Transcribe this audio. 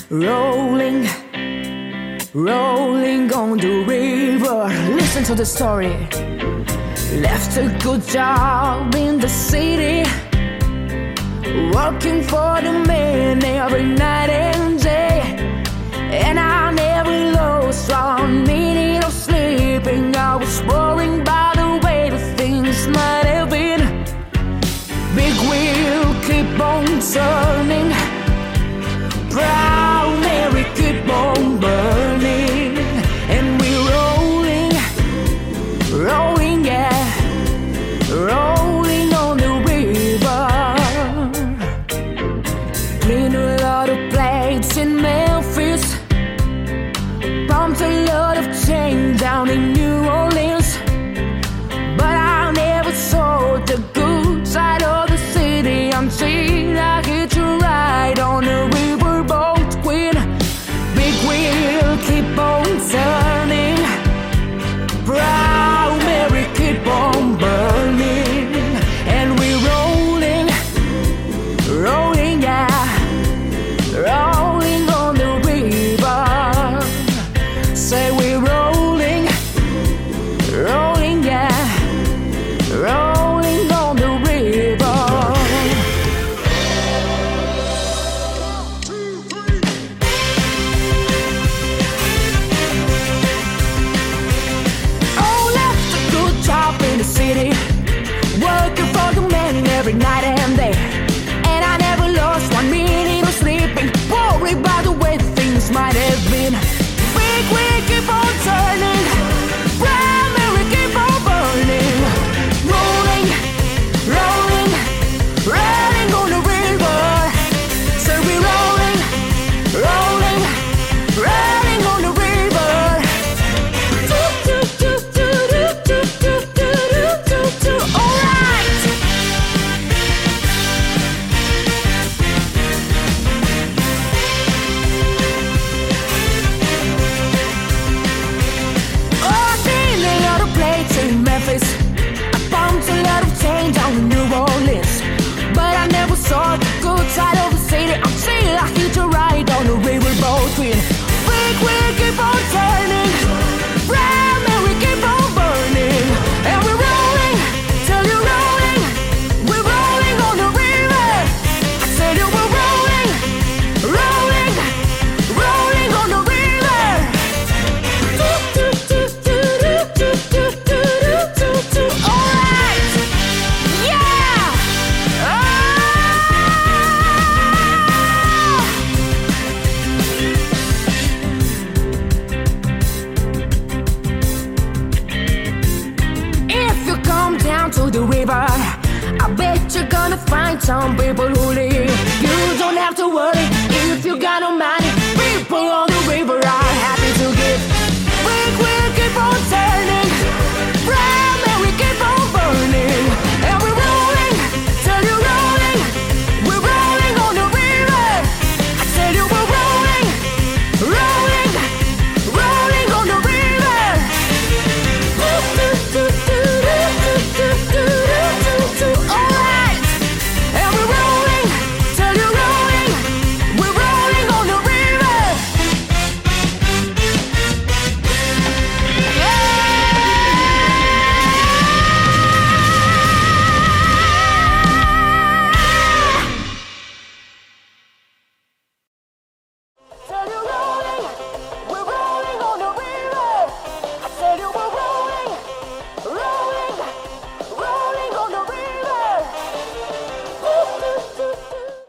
Rolling, rolling on the river. Listen to the story. Left a good job in the city, working for the man every night and day. And I never lost 1 minute of sleeping. I was worrying by the way the things might have been. Big wheel keep on turning, proud Mary keep on burning. And we're rolling, rolling, yeah, rolling on the river. Clean a lot of plates in Memphis, pumped a lot of change down in New Orleans. But I never saw the good side of the city until I hit a ride on a riverboat queen. Big wheel keep on turning, proud Mary keep on burning. And we're rolling, rolling, yeah, rolling on the river. Say we're rolling, rolling, yeah, rolling on the river. Oh, left a good job in the city, working for the man every night and day. And I never lost 1 minute of sleeping, worried by the way things might have been. Big wheel keep on turning, primary keep on burning. Rolling, rolling, rolling on the river. So we're rolling, rolling, rolling on the river. All right. Oh, I seen a lot of plates in Memphis, I pumped a lot of change down in New Orleans. But I never saw the good side of the city until I hit a ride on the riverboat queen. Big wheel keep on turning, primary keep on burning. And we're rolling, till you're rolling, we're rolling on the river. I said you were rolling, rolling, rolling on the river. All right, yeah. If you come down to the river, I bet you're gonna find some people who live. You don't have to worry if you got no money. People on the